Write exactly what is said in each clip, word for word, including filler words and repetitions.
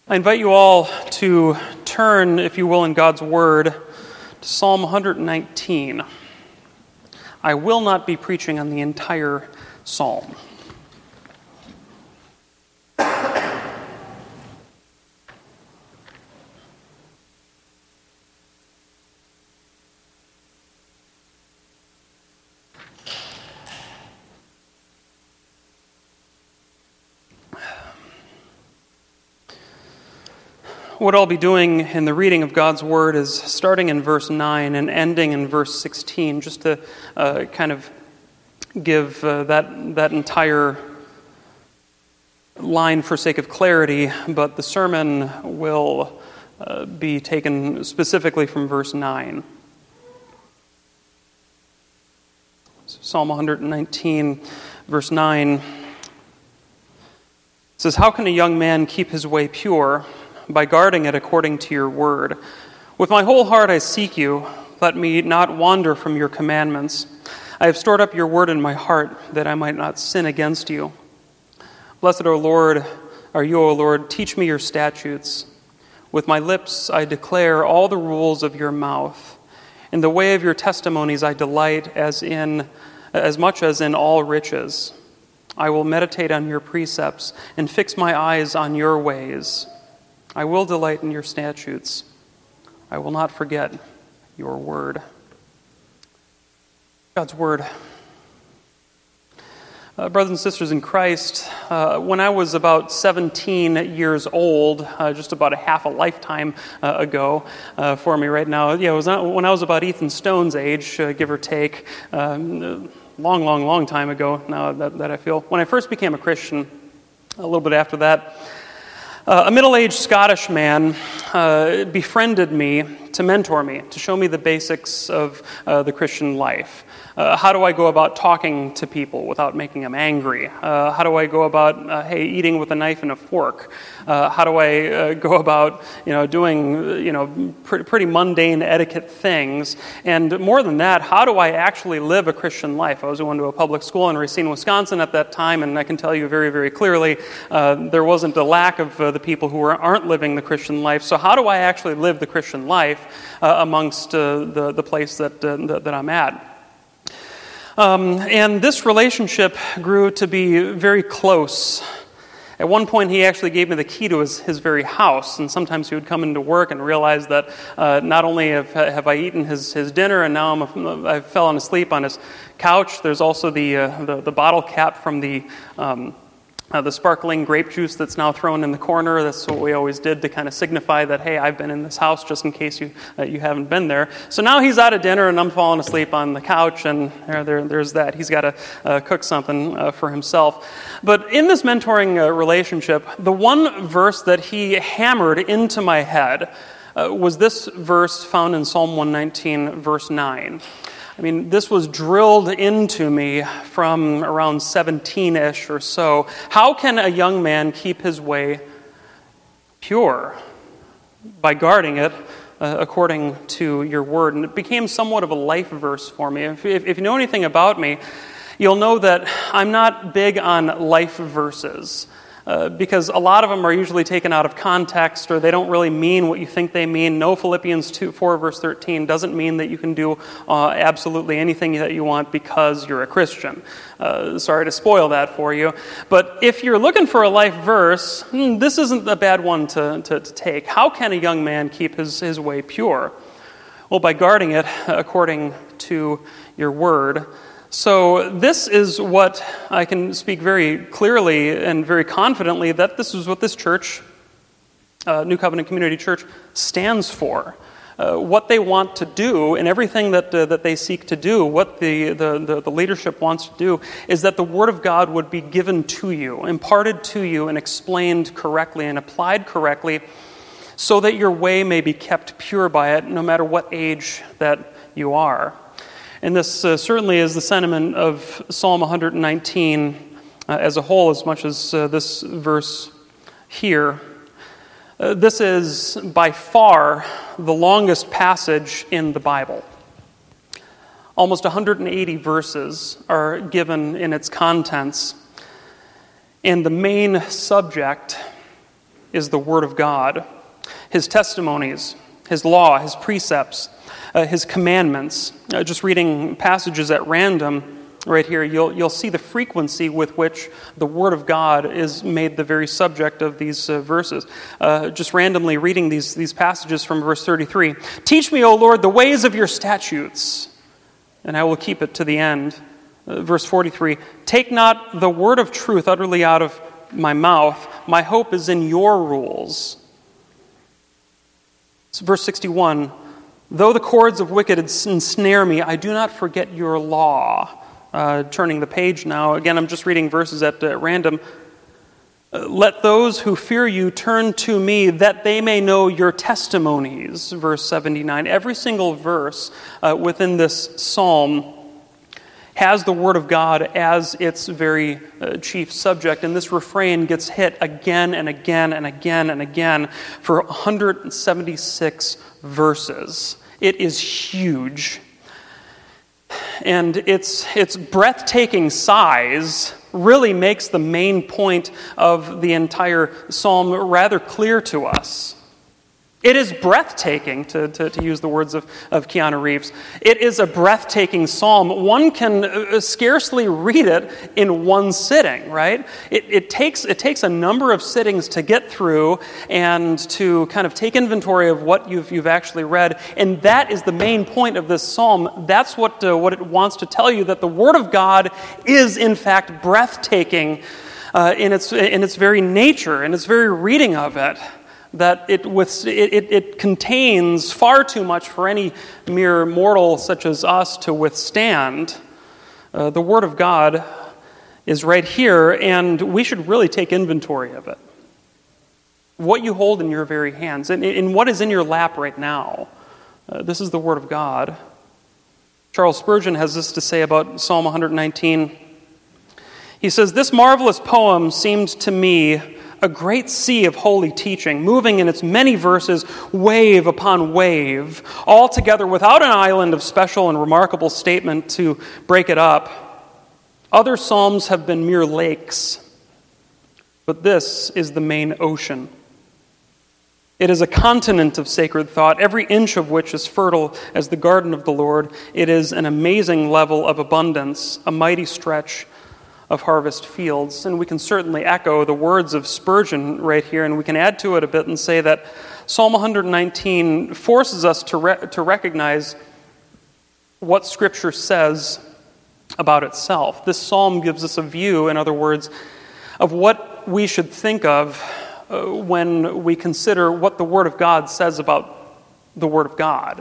I invite you all to turn, if you will, in God's Word to Psalm one nineteen. I will not be preaching on the entire psalm. What I'll be doing in the reading of God's Word is starting in verse nine and ending in verse sixteen, just to uh, kind of give uh, that, that entire line for sake of clarity, but the sermon will uh, be taken specifically from verse nine. So Psalm one nineteen, verse nine says, "How can a young man keep his way pure? By guarding it according to your word. With my whole heart I seek you. Let me not wander from your commandments. I have stored up your word in my heart, that I might not sin against you. Blessed, O Lord, are you, O Lord. Teach me your statutes. With my lips I declare all the rules of your mouth. In the way of your testimonies I delight as in as much as in all riches. I will meditate on your precepts and fix my eyes on your ways. I will delight in your statutes. I will not forget your word." God's word. Uh, brothers and sisters in Christ, uh, when I was about seventeen years old, uh, just about a half a lifetime uh, ago uh, for me right now, yeah, it was not, when I was about Ethan Stone's age, uh, give or take, um, long, long, long time ago now that, that I feel. When I first became a Christian, a little bit after that, Uh, a middle-aged Scottish man uh, befriended me to mentor me, to show me the basics of uh, the Christian life. Uh, how do I go about talking to people without making them angry? Uh, how do I go about, uh, hey, eating with a knife and a fork? Uh, how do I uh, go about, you know, doing, you know, pretty, pretty mundane etiquette things? And more than that, how do I actually live a Christian life? I was going to a public school in Racine, Wisconsin at that time, and I can tell you very, very clearly, uh, there wasn't a lack of uh, the people who are, aren't living the Christian life. So how do I actually live the Christian life uh, amongst uh, the, the place that, uh, that, that I'm at? Um, and this relationship grew to be very close. At one point, he actually gave me the key to his, his very house, and sometimes he would come into work and realize that uh, not only have, have I eaten his, his dinner, and now I'm a, I've fallen asleep on his couch, there's also the uh, the, the bottle cap from the um, Uh, the sparkling grape juice that's now thrown in the corner. That's what we always did to kind of signify that, hey, I've been in this house, just in case you uh, you haven't been there. So now he's out of dinner and I'm falling asleep on the couch, and there, there there's that. He's got to uh, cook something uh, for himself. But in this mentoring uh, relationship, the one verse that he hammered into my head uh, was this verse found in Psalm one nineteen, verse nine. I mean, this was drilled into me from around seventeen-ish or so. How can a young man keep his way pure? By guarding it uh, according to your word. And it became somewhat of a life verse for me. If, if, if you know anything about me, you'll know that I'm not big on life verses. Uh, because a lot of them are usually taken out of context, or they don't really mean what you think they mean. No, Philippians two, four, verse thirteen doesn't mean that you can do uh, absolutely anything that you want because you're a Christian. Uh, sorry to spoil that for you. But if you're looking for a life verse, hmm, this isn't a bad one to, to, to take. How can a young man keep his, his way pure? Well, by guarding it according to your word. So this is what I can speak very clearly and very confidently, that this is what this church, uh, New Covenant Community Church, stands for. Uh, what they want to do and everything that uh, that they seek to do, what the, the, the, the leadership wants to do, is that the Word of God would be given to you, imparted to you, and explained correctly and applied correctly, so that your way may be kept pure by it, no matter what age that you are. And this uh, certainly is the sentiment of Psalm one nineteen uh, as a whole, as much as uh, this verse here. Uh, this is by far the longest passage in the Bible. Almost one hundred eighty verses are given in its contents. And the main subject is the Word of God. His testimonies, His law, His precepts, uh, His commandments. Uh, just reading passages at random right here, you'll you'll see the frequency with which the Word of God is made the very subject of these uh, verses. Uh, just randomly reading these, these passages from verse thirty-three. Teach me, O Lord, the ways of your statutes, and I will keep it to the end. Uh, verse forty-three. Take not the word of truth utterly out of my mouth. My hope is in your rules. So verse sixty-one. Though the cords of wicked ensnare me, I do not forget your law. Uh, turning the page now. Again, I'm just reading verses at uh, random. Uh, Let those who fear you turn to me, that they may know your testimonies. Verse seventy-nine. Every single verse uh, within this psalm has the Word of God as its very uh, chief subject. And this refrain gets hit again and again and again and again for one hundred seventy-six verses. It is huge. And its its breathtaking size really makes the main point of the entire psalm rather clear to us. It is breathtaking, to, to, to use the words of, of Keanu Reeves. It is a breathtaking psalm. One can scarcely read it in one sitting, right? It, it takes it takes a number of sittings to get through and to kind of take inventory of what you've you've actually read. And that is the main point of this psalm. That's what uh, what it wants to tell you, that the Word of God is in fact breathtaking uh, in its in its very nature, in its very reading of it. That it, with, it, it, it contains far too much for any mere mortal such as us to withstand. Uh, the Word of God is right here, and we should really take inventory of it. What you hold in your very hands, and, and what is in your lap right now. Uh, this is the Word of God. Charles Spurgeon has this to say about Psalm one nineteen. He says, "This marvelous poem seemed to me a great sea of holy teaching, moving in its many verses, wave upon wave, altogether without an island of special and remarkable statement to break it up. Other psalms have been mere lakes, but this is the main ocean. It is a continent of sacred thought, every inch of which is fertile as the garden of the Lord. It is an amazing level of abundance, a mighty stretch of harvest fields." And we can certainly echo the words of Spurgeon right here, and we can add to it a bit and say that Psalm one nineteen forces us to re- to recognize what Scripture says about itself. This psalm gives us a view, in other words, of what we should think of uh, when we consider what the Word of God says about the Word of God.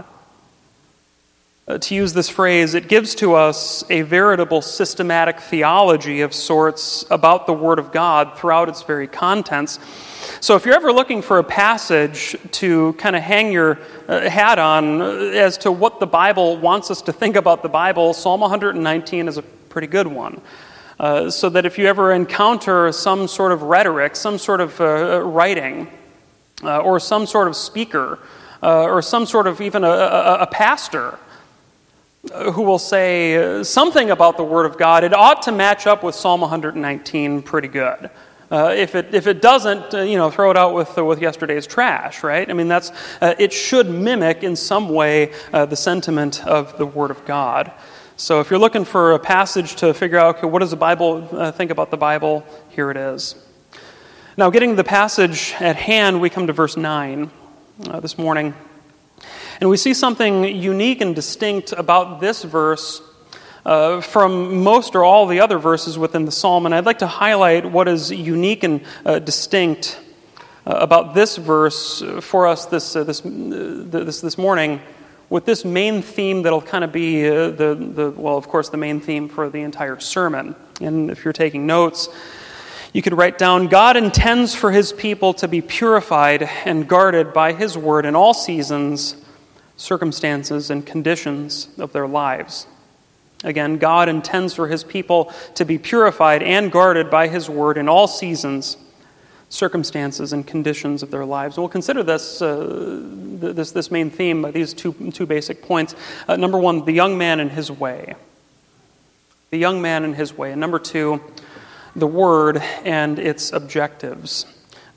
Uh, to use this phrase, it gives to us a veritable systematic theology of sorts about the Word of God throughout its very contents. So if you're ever looking for a passage to kind of hang your uh, hat on as to what the Bible wants us to think about the Bible, Psalm one nineteen is a pretty good one. Uh, so that if you ever encounter some sort of rhetoric, some sort of uh, writing, uh, or some sort of speaker, uh, or some sort of even a, a, a pastor who will say something about the Word of God, it ought to match up with Psalm one nineteen pretty good. Uh, if it if it doesn't, uh, you know, throw it out with uh, with yesterday's trash, right? I mean, that's uh, it should mimic in some way uh, the sentiment of the Word of God. So, if you're looking for a passage to figure out, okay, what does the Bible uh, think about the Bible? Here it is. Now, getting to the passage at hand, we come to verse nine uh, this morning. And we see something unique and distinct about this verse uh, from most or all the other verses within the psalm. And I'd like to highlight what is unique and uh, distinct uh, about this verse for us this uh, this, uh, this this morning, with this main theme that'll kind of be uh, the the well, of course, the main theme for the entire sermon. And if you're taking notes, you could write down, God intends for His people to be purified and guarded by His word in all seasons, circumstances, and conditions of their lives. Again, God intends for His people to be purified and guarded by His word in all seasons, circumstances, and conditions of their lives. And we'll consider this uh, this this main theme by these two two basic points. Uh, number one, the young man and his way. The young man and his way. And number two, the word and its objectives.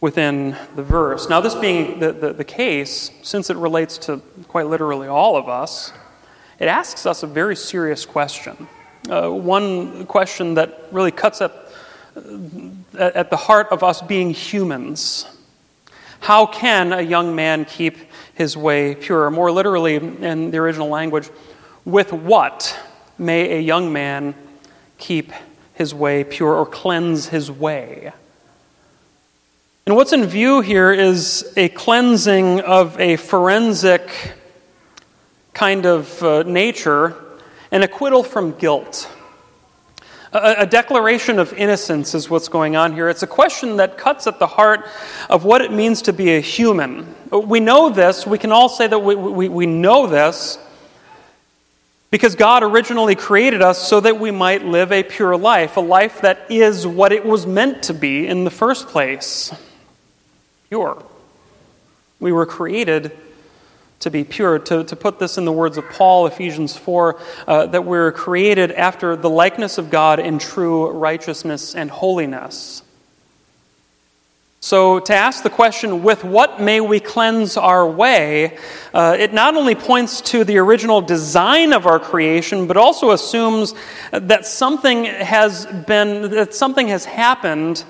within the verse. Now, this being the, the, the case, since it relates to quite literally all of us, it asks us a very serious question. Uh, one question that really cuts at, at, at the heart of us being humans. How can a young man keep his way pure? More literally, in the original language, with what may a young man keep his way pure or cleanse his way? And what's in view here is a cleansing of a forensic kind of uh, nature, an acquittal from guilt. A, a declaration of innocence is what's going on here. It's a question that cuts at the heart of what it means to be a human. We know this, we can all say that we, we, we know this, because God originally created us so that we might live a pure life, a life that is what it was meant to be in the first place. Pure. We were created to be pure. To, to put this in the words of Paul, Ephesians four, uh, that we're created after the likeness of God in true righteousness and holiness. So to ask the question, with what may we cleanse our way, uh, it not only points to the original design of our creation, but also assumes that something has been, that something has happened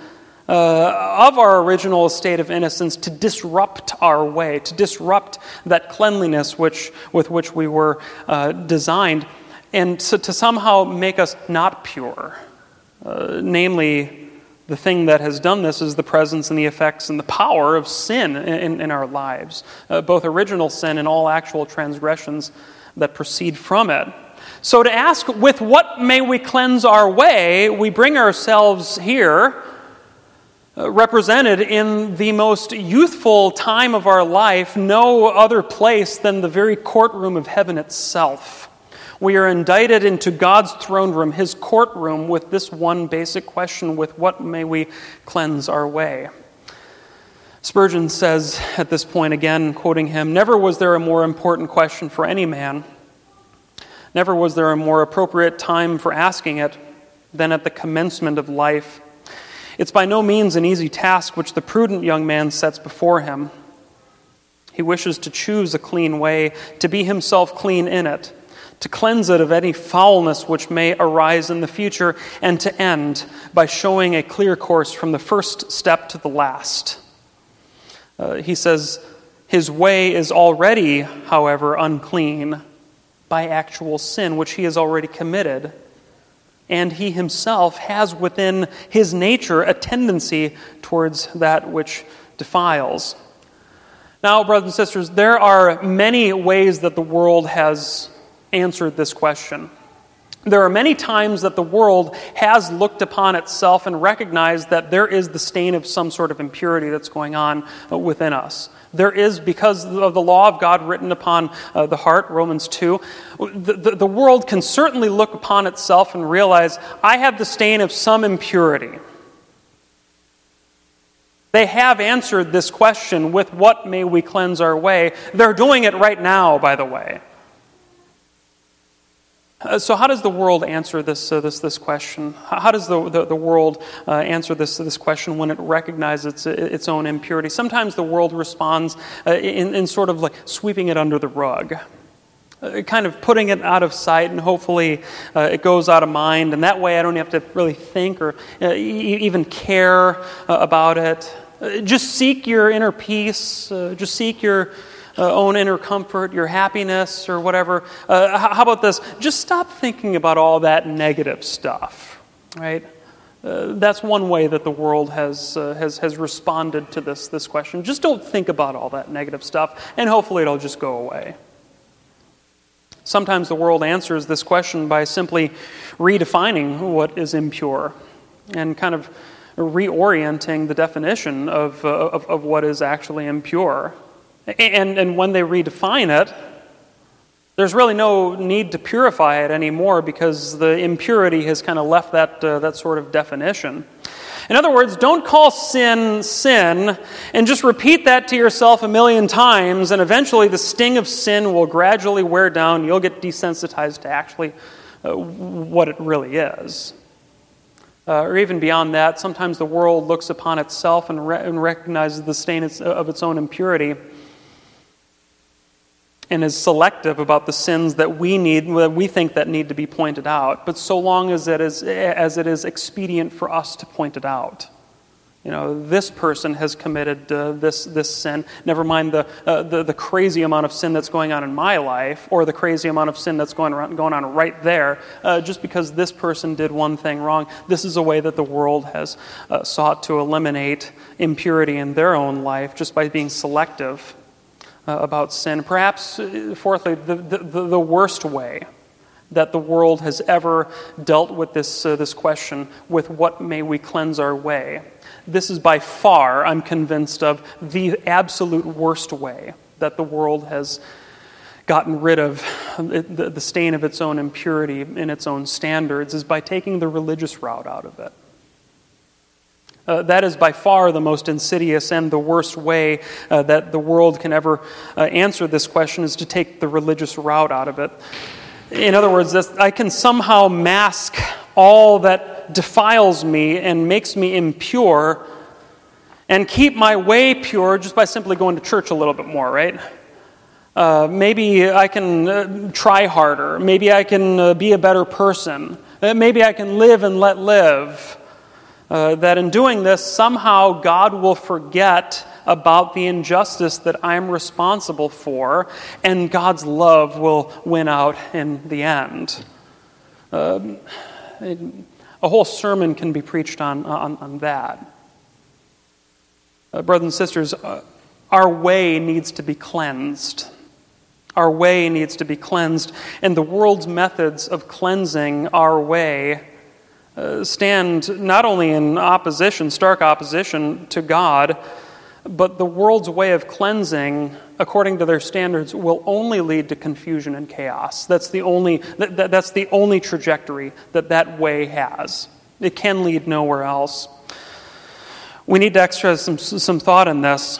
Uh, of our original state of innocence to disrupt our way, to disrupt that cleanliness which with which we were uh, designed, and so to somehow make us not pure. Uh, namely, the thing that has done this is the presence and the effects and the power of sin in, in our lives, uh, both original sin and all actual transgressions that proceed from it. So to ask, with what may we cleanse our way, we bring ourselves here, Uh, represented in the most youthful time of our life, no other place than the very courtroom of heaven itself. We are indicted into God's throne room, his courtroom, with this one basic question, with what may we cleanse our way? Spurgeon says at this point, again, quoting him, "Never was there a more important question for any man. Never was there a more appropriate time for asking it than at the commencement of life. It's by no means an easy task which the prudent young man sets before him. He wishes to choose a clean way, to be himself clean in it, to cleanse it of any foulness which may arise in the future, and to end by showing a clear course from the first step to the last." Uh, he says, his way is already, however, unclean by actual sin, which he has already committed. And he himself has within his nature a tendency towards that which defiles. Now, brothers and sisters, there are many ways that the world has answered this question. There are many times that the world has looked upon itself and recognized that there is the stain of some sort of impurity that's going on within us. There is, because of the law of God written upon uh, the heart, Romans two, the, the, the world can certainly look upon itself and realize, I have the stain of some impurity. They have answered this question, with what may we cleanse our way? They're doing it right now, by the way. Uh, so how does the world answer this uh, this this question? How does the the, the world uh, answer this this question when it recognizes its its own impurity? Sometimes the world responds uh, in in sort of like sweeping it under the rug, uh, kind of putting it out of sight, and hopefully uh, it goes out of mind. And that way, I don't have to really think or uh, e- even care uh, about it. Uh, just seek your inner peace. Uh, just seek your Uh, own inner comfort, your happiness, or whatever. Uh, how about this? Just stop thinking about all that negative stuff, right? Uh, that's one way that the world has uh, has has responded to this this question. Just don't think about all that negative stuff, and hopefully it'll just go away. Sometimes the world answers this question by simply redefining what is impure, and kind of reorienting the definition of uh, of, of what is actually impure. And, and when they redefine it, there's really no need to purify it anymore, because the impurity has kind of left that uh, that sort of definition. In other words, don't call sin sin and just repeat that to yourself a million times, and eventually the sting of sin will gradually wear down. You'll get desensitized to actually uh, what it really is. Uh, or even beyond that, sometimes the world looks upon itself and, re- and recognizes the stain of its own impurity and is selective about the sins that we need, that we think that need to be pointed out. But so long as it is, as it is expedient for us to point it out. You know, this person has committed uh, this this sin. Never mind the, uh, the the crazy amount of sin that's going on in my life, or the crazy amount of sin that's going around, going on right there. Uh, just because this person did one thing wrong, this is a way that the world has uh, sought to eliminate impurity in their own life, just by being selective uh, about sin. Perhaps, uh, fourthly, the, the the worst way that the world has ever dealt with this uh, this question, with what may we cleanse our way. This is by far, I'm convinced of, the absolute worst way that the world has gotten rid of the, the stain of its own impurity in its own standards, is by taking the religious route out of it. Uh, that is by far the most insidious and the worst way uh, that the world can ever uh, answer this question, is to take the religious route out of it. In other words, this, I can somehow mask all that defiles me and makes me impure and keep my way pure just by simply going to church a little bit more, right? Uh, maybe I can uh, try harder. Maybe I can uh, be a better person. Uh, maybe I can live and let live. Uh, that in doing this, somehow God will forget about the injustice that I'm responsible for, and God's love will win out in the end. Um, a whole sermon can be preached on, on, on that. Uh, brothers and sisters, uh, our way needs to be cleansed. Our way needs to be cleansed, and the world's methods of cleansing our way uh, stand not only in opposition, stark opposition to God, but the world's way of cleansing, according to their standards, will only lead to confusion and chaos. That's the only that, that, that's the only trajectory that that way has. It can lead nowhere else. We need to exercise some some thought in this,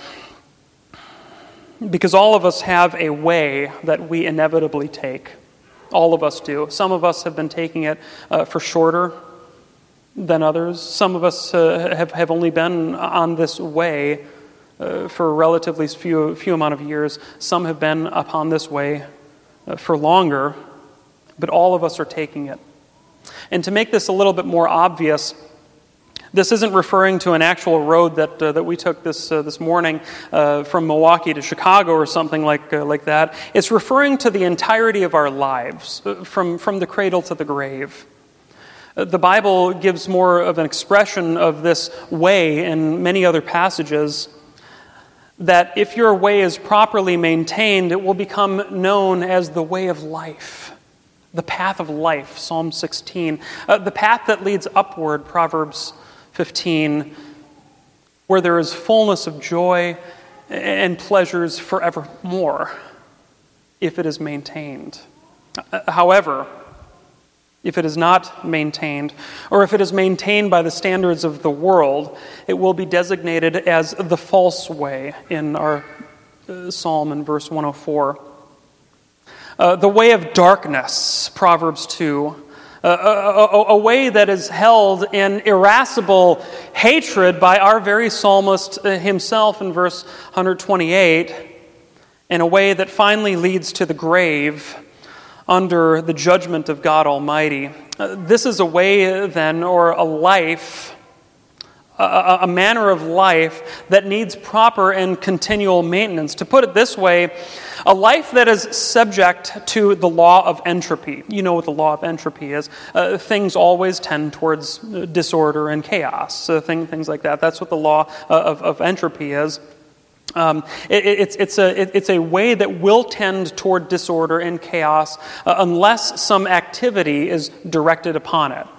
because all of us have a way that we inevitably take. All of us do. Some of us have been taking it uh, for shorter than others. Some of us uh, have, have only been on this way Uh, for a relatively few few amount of years. Some have been upon this way uh, for longer, but all of us are taking it. And to make this a little bit more obvious, this isn't referring to an actual road that uh, that we took this uh, this morning uh, from Milwaukee to Chicago or something like uh, like that. It's referring to the entirety of our lives, uh, from from the cradle to the grave. Uh, the Bible gives more of an expression of this way in many other passages, that if your way is properly maintained, it will become known as the way of life, the path of life, Psalm sixteen, uh, the path that leads upward, Proverbs fifteen, where there is fullness of joy and pleasures forevermore, if it is maintained. However, if it is not maintained, or if it is maintained by the standards of the world, it will be designated as the false way in our uh, psalm in verse one oh four. Uh, the way of darkness, Proverbs two. Uh, a, a, a way that is held in irascible hatred by our very psalmist himself in verse one twenty-eight, in a way that finally leads to the grave under the judgment of God Almighty. Uh, this is a way, then, or a life, a, a manner of life that needs proper and continual maintenance. To put it this way, a life that is subject to the law of entropy. You know what the law of entropy is. Uh, things always tend towards disorder and chaos, uh, thing, things like that. That's what the law of, of entropy is. Um, it, it's, it's, a, it, it's a way that will tend toward disorder and chaos uh, unless some activity is directed upon it.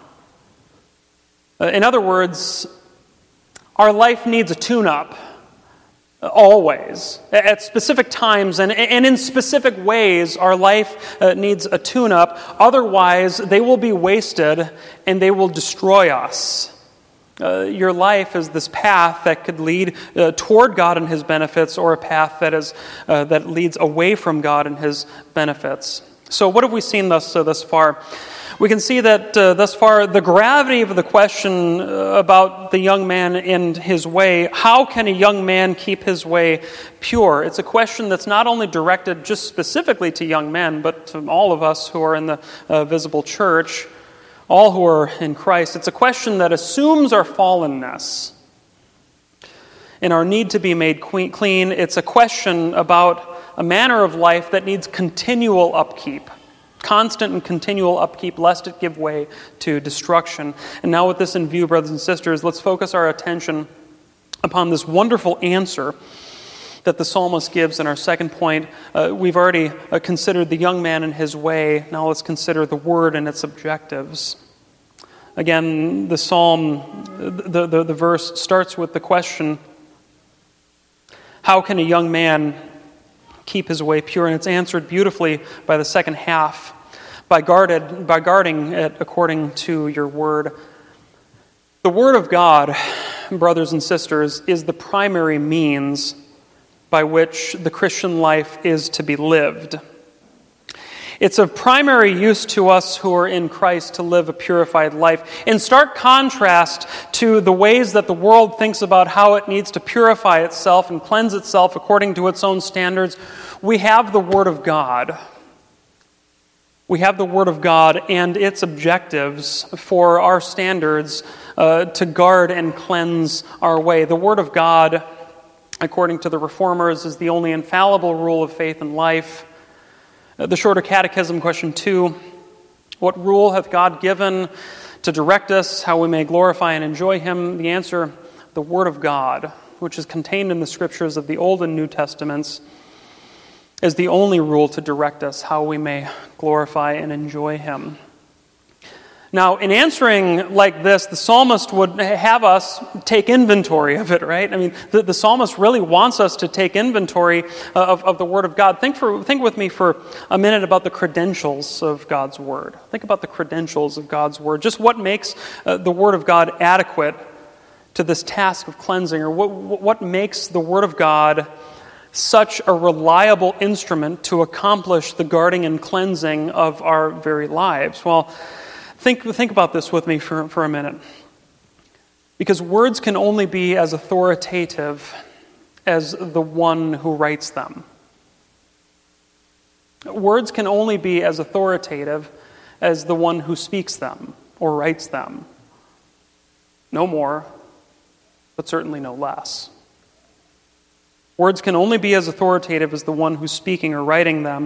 Uh, in other words, our life needs a tune-up, uh, always. At specific times and, and in specific ways, our life uh, needs a tune-up. Otherwise, they will be wasted and they will destroy us. Uh, your life is this path that could lead uh, toward God and His benefits, or a path that is uh, that leads away from God and His benefits. So, what have we seen thus uh, thus far? We can see that uh, thus far the gravity of the question uh, about the young man and his way, how can a young man keep his way pure? It's a question that's not only directed just specifically to young men, but to all of us who are in the uh, visible church, all who are in Christ. It's a question that assumes our fallenness and our need to be made clean. It's a question about a manner of life that needs continual upkeep. Constant and continual upkeep, lest it give way to destruction. And now with this in view, brothers and sisters, let's focus our attention upon this wonderful answer that the psalmist gives in our second point. Uh, we've already uh, considered the young man and his way. Now let's consider the word and its objectives. Again, the psalm, the, the, the verse starts with the question, how can a young man keep his way pure? And it's answered beautifully by the second half, by guarded by guarding it according to your word. The word of God, brothers and sisters, is the primary means by which the Christian life is to be lived. It's of primary use to us who are in Christ to live a purified life. In stark contrast to the ways that the world thinks about how it needs to purify itself and cleanse itself according to its own standards, we have the Word of God. We have the Word of God and its objectives for our standards uh, to guard and cleanse our way. The Word of God, according to the Reformers, is the only infallible rule of faith and life. The Shorter Catechism, question two, what rule hath God given to direct us how we may glorify and enjoy Him? The answer, the Word of God, which is contained in the Scriptures of the Old and New Testaments, is the only rule to direct us how we may glorify and enjoy Him. Now, in answering like this, the psalmist would have us take inventory of it, right? I mean, the, the psalmist really wants us to take inventory of, of the Word of God. Think for think with me for a minute about the credentials of God's Word. Think about the credentials of God's Word. Just what makes uh, the Word of God adequate to this task of cleansing, or what, what makes the Word of God such a reliable instrument to accomplish the guarding and cleansing of our very lives? Well, Think, think about this with me for, for a minute. Because words can only be as authoritative as the one who writes them. Words can only be as authoritative as the one who speaks them or writes them. No more, but certainly no less. Words can only be as authoritative as the one who's speaking or writing them.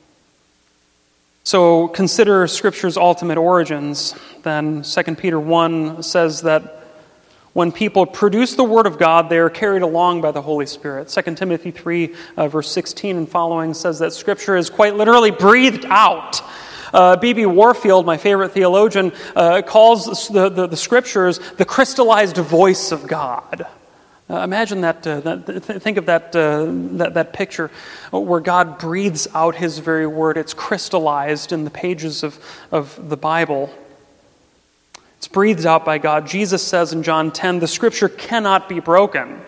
So consider Scripture's ultimate origins. Then Second Peter one says that when people produce the Word of God, they are carried along by the Holy Spirit. Second Timothy three, uh, verse sixteen and following says that Scripture is quite literally breathed out. Uh, B B Warfield, my favorite theologian, uh, calls the, the, the Scriptures the crystallized voice of God. Uh, imagine that, uh, that th- think of that, uh, that that picture where God breathes out His very word. It's crystallized in the pages of, of the Bible. It's breathed out by God. Jesus says in John ten, the Scripture cannot be broken.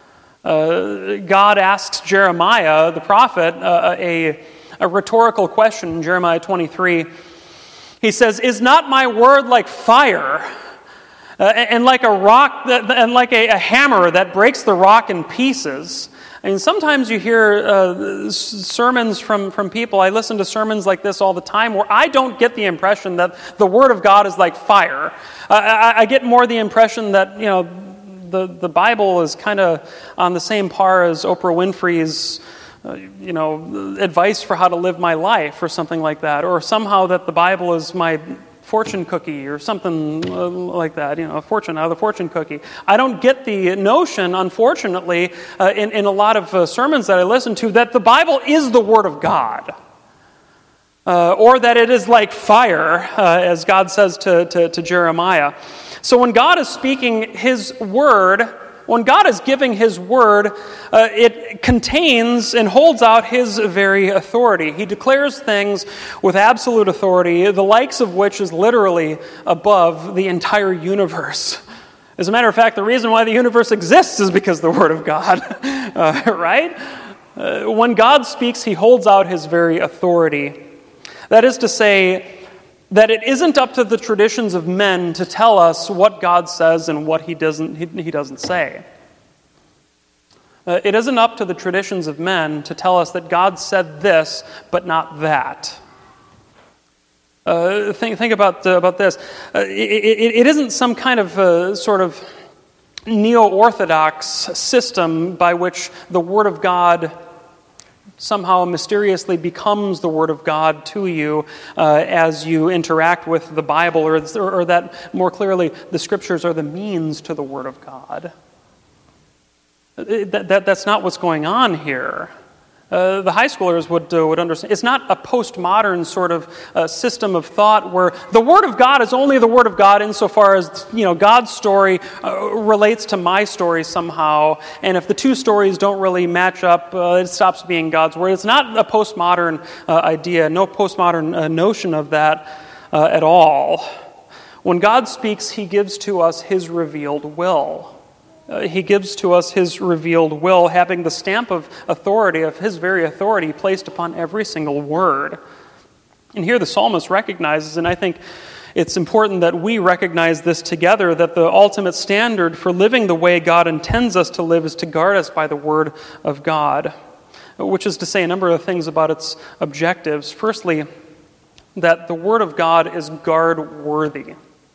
Uh, God asks Jeremiah, the prophet, uh, a, a rhetorical question in Jeremiah twenty-three. He says, is not my word like fire? Uh, and like a rock, that, and like a, a hammer that breaks the rock in pieces. I mean, sometimes you hear uh, sermons from, from people. I listen to sermons like this all the time where I don't get the impression that the Word of God is like fire. Uh, I, I get more the impression that, you know, the, the Bible is kind of on the same par as Oprah Winfrey's, uh, you know, advice for how to live my life or something like that. Or somehow that the Bible is my fortune cookie or something like that, you know, a fortune out of the fortune cookie. I don't get the notion, unfortunately, uh, in, in a lot of uh, sermons that I listen to, that the Bible is the Word of God. Uh, or that it is like fire, uh, as God says to, to, to Jeremiah. So when God is speaking His Word, when God is giving His Word, uh, it contains and holds out His very authority. He declares things with absolute authority, the likes of which is literally above the entire universe. As a matter of fact, the reason why the universe exists is because of the Word of God, uh, right? Uh, when God speaks, He holds out His very authority. That is to say, that it isn't up to the traditions of men to tell us what God says and what he doesn't, he, he doesn't say. Uh, it isn't up to the traditions of men to tell us that God said this, but not that. Uh, think, think about, uh, about this. Uh, it, it, it isn't some kind of uh, sort of neo-orthodox system by which the Word of God somehow mysteriously becomes the Word of God to you uh, as you interact with the Bible, or, or that more clearly, the Scriptures are the means to the Word of God. That, that, that's not what's going on here. Uh, the high schoolers would uh, would understand. It's not a postmodern sort of uh, system of thought where the Word of God is only the Word of God insofar as, you know, God's story uh, relates to my story somehow, and if the two stories don't really match up, uh, it stops being God's Word. It's not a postmodern uh, idea, no postmodern uh, notion of that uh, at all. When God speaks, He gives to us His revealed will. Uh, he gives to us His revealed will, having the stamp of authority, of His very authority, placed upon every single word. And here the psalmist recognizes, and I think it's important that we recognize this together, that the ultimate standard for living the way God intends us to live is to guard us by the Word of God, which is to say a number of things about its objectives. Firstly, that the Word of God is guard-worthy.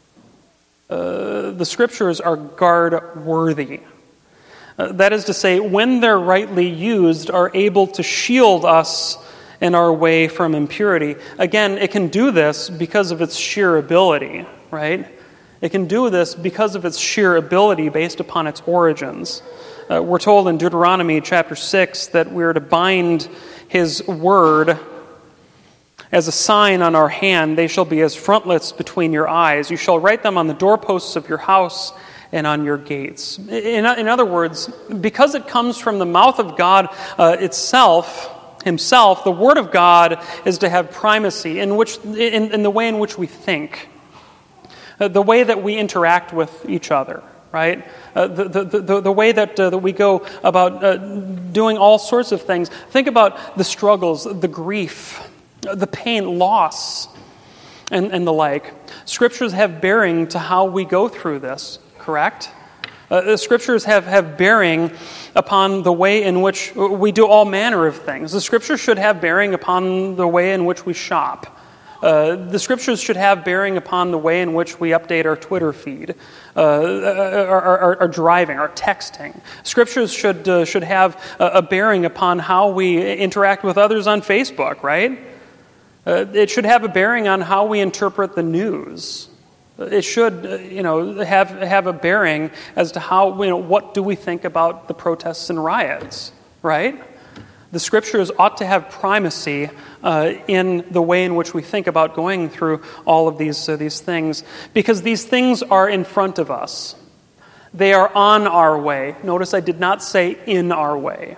Uh, the Scriptures are guard-worthy. Uh, that is to say, when they're rightly used, are able to shield us in our way from impurity. Again, it can do this because of its sheer ability, right? It can do this because of its sheer ability based upon its origins. Uh, we're told in Deuteronomy chapter six that we're to bind His word as a sign on our hand. They shall be as frontlets between your eyes. You shall write them on the doorposts of your house and on your gates. In, in other words, because it comes from the mouth of God uh, itself, Himself, the Word of God is to have primacy in which, in, in the way in which we think, uh, the way that we interact with each other, right? Uh, the, the, the, the way that, uh, that we go about uh, doing all sorts of things. Think about the struggles, the grief, the pain, loss, and, and the like. Scriptures have bearing to how we go through this, correct? Uh, the Scriptures have, have bearing upon the way in which we do all manner of things. The Scriptures should have bearing upon the way in which we shop. Uh, the Scriptures should have bearing upon the way in which we update our Twitter feed, uh, our, our, our driving, our texting. Scriptures should uh, should have a, a bearing upon how we interact with others on Facebook, right? Uh, it should have a bearing on how we interpret the news. It should, uh, you know, have have a bearing as to how, you know, what do we think about the protests and riots, right? The Scriptures ought to have primacy uh, in the way in which we think about going through all of these uh, these things, because these things are in front of us. They are on our way. Notice I did not say in our way.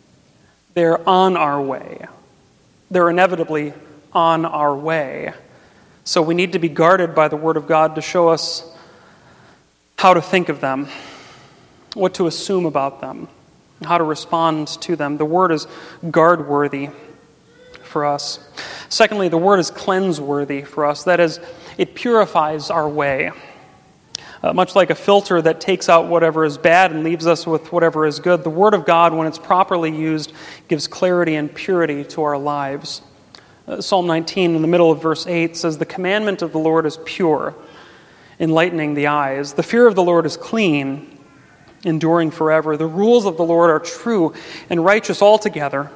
They're on our way. They're inevitably on our way. So we need to be guarded by the Word of God to show us how to think of them, what to assume about them, how to respond to them. The Word is guard-worthy for us. Secondly, the Word is cleanse-worthy for us. That is, it purifies our way. Uh, much like a filter that takes out whatever is bad and leaves us with whatever is good, the Word of God, when it's properly used, gives clarity and purity to our lives. Uh, Psalm nineteen, in the middle of verse eight, says, "The commandment of the Lord is pure, enlightening the eyes. The fear of the Lord is clean, enduring forever. The rules of the Lord are true and righteous altogether."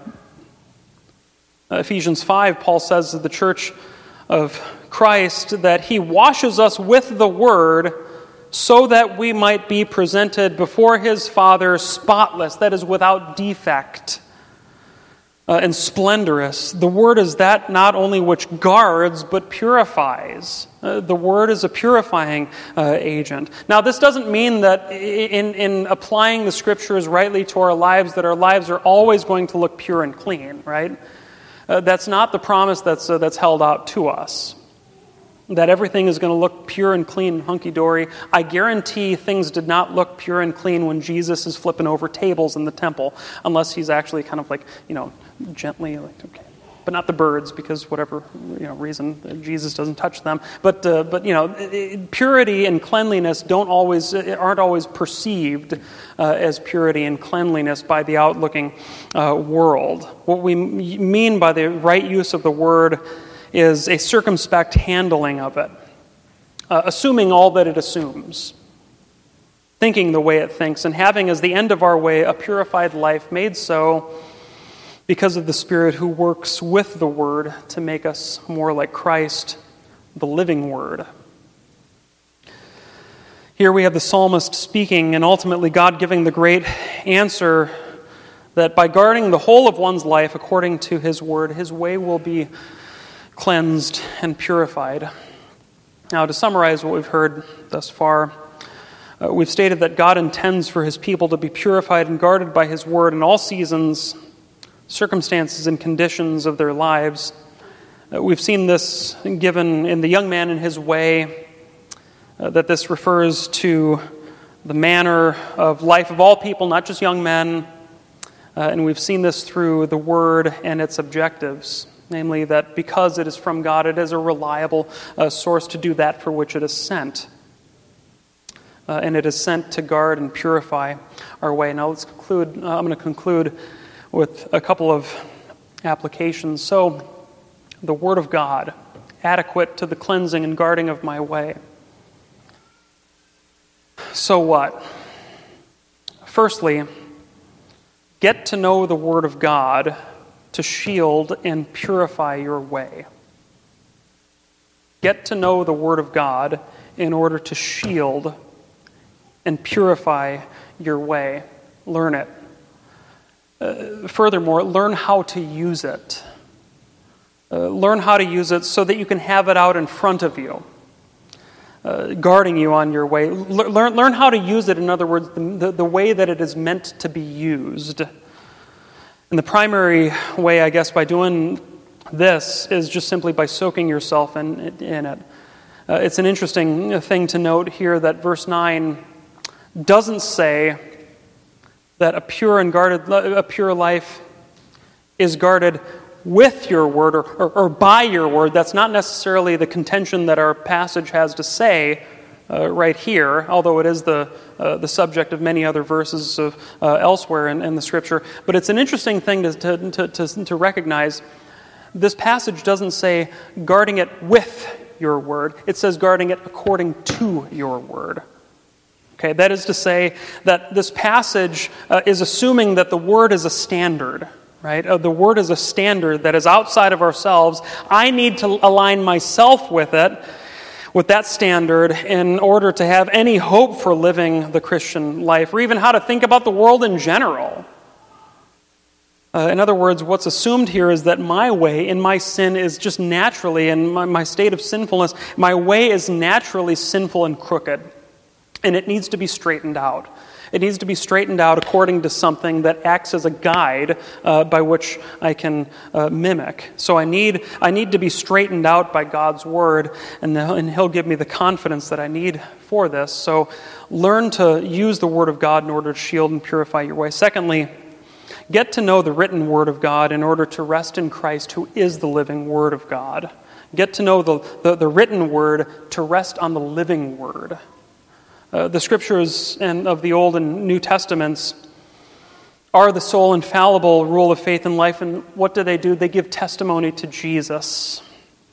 Uh, Ephesians five, Paul says to the church of Christ that He washes us with the Word so that we might be presented before His Father spotless, that is, without defect, uh, and splendorous. The Word is that not only which guards, but purifies. Uh, the Word is a purifying uh, agent. Now, this doesn't mean that in, in applying the Scriptures rightly to our lives, that our lives are always going to look pure and clean, right? Uh, that's not the promise that's uh, that's held out to us, that everything is going to look pure and clean and hunky-dory. I guarantee things did not look pure and clean when Jesus is flipping over tables in the temple, unless He's actually kind of like, you know, gently like, okay, but not the birds, because whatever you know reason Jesus doesn't touch them. But uh, but you know, purity and cleanliness don't always aren't always perceived uh, as purity and cleanliness by the outlooking uh, world. What we mean by the right use of the word is a circumspect handling of it, uh, assuming all that it assumes, thinking the way it thinks, and having as the end of our way a purified life made so because of the Spirit who works with the Word to make us more like Christ, the living Word. Here we have the psalmist speaking, and ultimately God giving the great answer that by guarding the whole of one's life according to His Word, his way will be cleansed and purified. Now, to summarize what we've heard thus far, uh, we've stated that God intends for His people to be purified and guarded by His Word in all seasons, circumstances, and conditions of their lives. Uh, we've seen this given in the young man and his way, uh, that this refers to the manner of life of all people, not just young men. Uh, and we've seen this through the Word and its objectives, namely that because it is from God, it is a reliable uh, source to do that for which it is sent. Uh, and it is sent to guard and purify our way. Now let's conclude. Uh, I'm going to conclude with a couple of applications. So, the Word of God, adequate to the cleansing and guarding of my way. So what? Firstly, get to know the Word of God to shield and purify your way. Get to know the Word of God in order to shield and purify your way. Learn it. Uh, furthermore, learn how to use it. Uh, learn how to use it so that you can have it out in front of you, uh, guarding you on your way. L- learn, learn how to use it, in other words, the, the, the way that it is meant to be used. And the primary way, I guess, by doing this is just simply by soaking yourself in, in it. Uh, it's an interesting thing to note here that verse nine doesn't say that a pure and guarded, a pure life is guarded with your word or, or, or by your word. That's not necessarily the contention that our passage has to say uh, right here, although it is the uh, the subject of many other verses of, uh, elsewhere in, in the Scripture. But it's an interesting thing to, to, to, to, to recognize. This passage doesn't say guarding it with your word. It says guarding it according to your word. Okay, that is to say that this passage uh, is assuming that the Word is a standard, right? Uh, the Word is a standard that is outside of ourselves. I need to align myself with it, with that standard, in order to have any hope for living the Christian life, or even how to think about the world in general. Uh, in other words, what's assumed here is that my way in my sin is just naturally, in my, my state of sinfulness, my way is naturally sinful and crooked. And it needs to be straightened out. It needs to be straightened out according to something that acts as a guide uh, by which I can uh, mimic. So I need I need to be straightened out by God's Word, and, the, and He'll give me the confidence that I need for this. So learn to use the Word of God in order to shield and purify your way. Secondly, get to know the written Word of God in order to rest in Christ, who is the living Word of God. Get to know the, the, the written Word to rest on the living Word. Uh, the Scriptures and of the Old and New Testaments are the sole infallible rule of faith and life, and what do they do? They give testimony to Jesus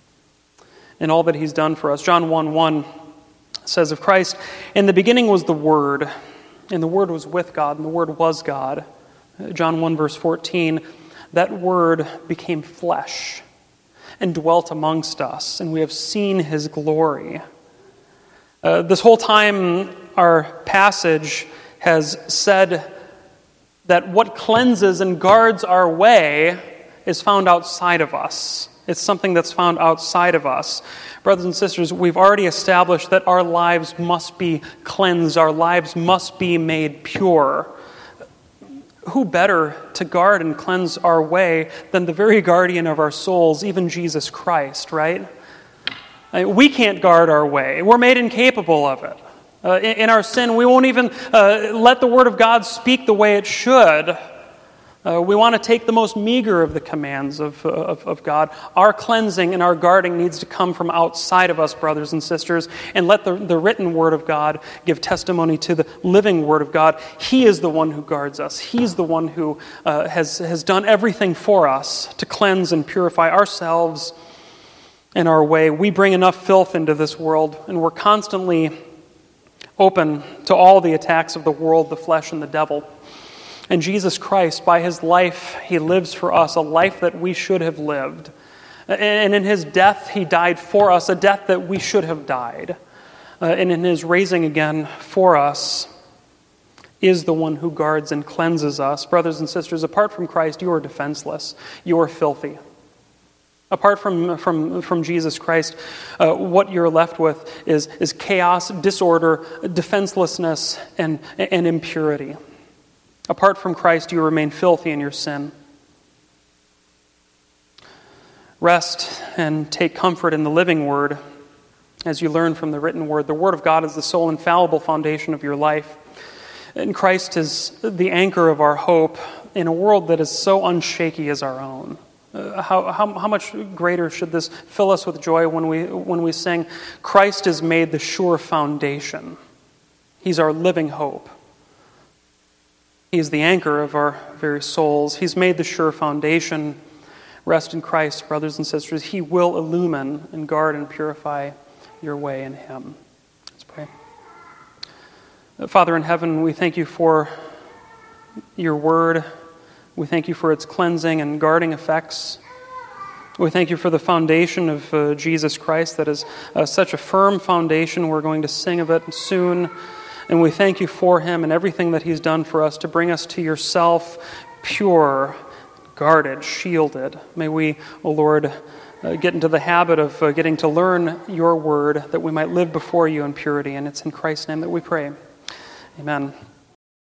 and all that He's done for us. John one one says of Christ, "In the beginning was the Word, and the Word was with God, and the Word was God." John one verse fourteen, "That Word became flesh and dwelt amongst us, and we have seen His glory." Uh, this whole time, our passage has said that what cleanses and guards our way is found outside of us. It's something that's found outside of us. Brothers and sisters, we've already established that our lives must be cleansed. Our lives must be made pure. Who better to guard and cleanse our way than the very guardian of our souls, even Jesus Christ, right? We can't guard our way. We're made incapable of it. Uh, in, in our sin, we won't even uh, let the Word of God speak the way it should. Uh, we want to take the most meager of the commands of, of, of God. Our cleansing and our guarding needs to come from outside of us, brothers and sisters, and let the, the written Word of God give testimony to the living Word of God. He is the one who guards us. He's the one who uh, has, has done everything for us to cleanse and purify ourselves and our way. We bring enough filth into this world, and we're constantly open to all the attacks of the world, the flesh, and the devil. And Jesus Christ, by his life, he lives for us, a life that we should have lived. And in his death, he died for us, a death that we should have died. Uh, and in his raising again for us is the one who guards and cleanses us. Brothers and sisters, apart from Christ, you are defenseless. You are filthy. Apart from, from, from Jesus Christ, uh, what you're left with is, is chaos, disorder, defenselessness, and, and impurity. Apart from Christ, you remain filthy in your sin. Rest and take comfort in the living Word as you learn from the written Word. The Word of God is the sole infallible foundation of your life. And Christ is the anchor of our hope in a world that is so unshaky as our own. Uh, how, how, how much greater should this fill us with joy when we, when we sing, Christ is made the sure foundation. He's our living hope. He is the anchor of our very souls. He's made the sure foundation. Rest in Christ, brothers and sisters. He will illumine and guard and purify your way in him. Let's pray. Father in heaven, we thank you for your word. We thank you for its cleansing and guarding effects. We thank you for the foundation of uh, Jesus Christ that is uh, such a firm foundation. We're going to sing of it soon. And we thank you for him and everything that he's done for us to bring us to yourself, pure, guarded, shielded. May we, O Lord, uh, get into the habit of uh, getting to learn your word that we might live before you in purity. And it's in Christ's name that we pray. Amen.